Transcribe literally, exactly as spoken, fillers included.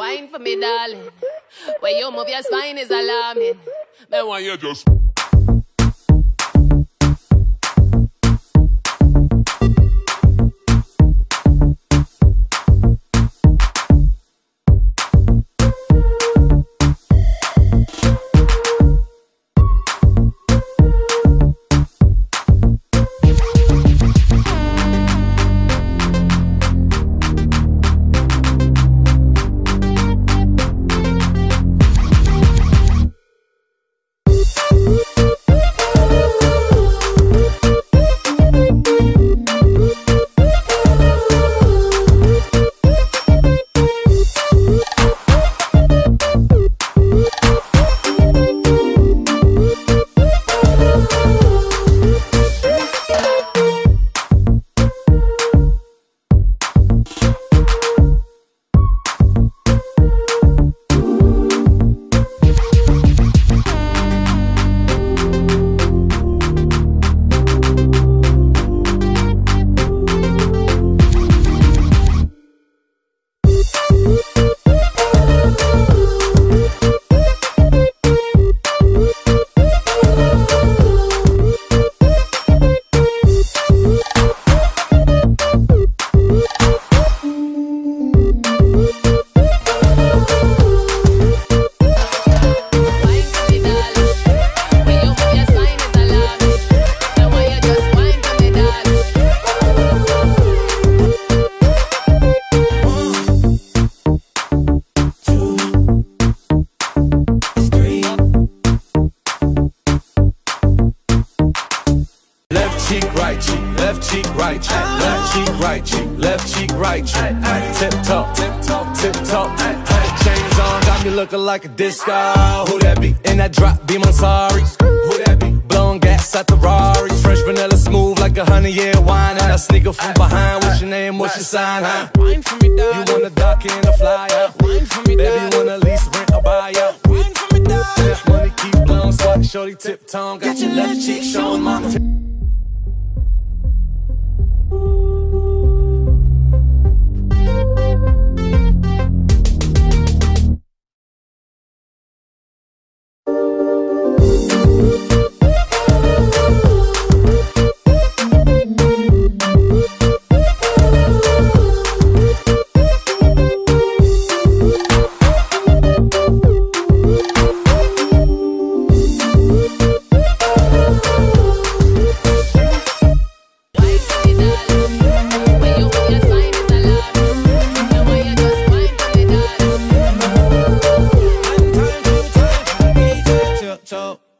Wine for me, darling. When you move your spine is alarming. Then why you just... right cheek, left cheek, right cheek, left cheek, right cheek. Tip top, tip top, tip top. Chains on, got me looking like a disco. Who that be? In that drop, be my sorry. Who that be? Blowing gas at the Rari. Fresh vanilla smooth like a honey year wine. And I sneak up from behind. What's your name? What's your sign? Huh? Wine for me, dog. You wanna duck in a fly out? Wine for me, baby, you wanna lease, rent, or buy out? Wine for me, dog. That money keep blowing, so I can shorty tip tongue. Got your left cheek showing, mama. So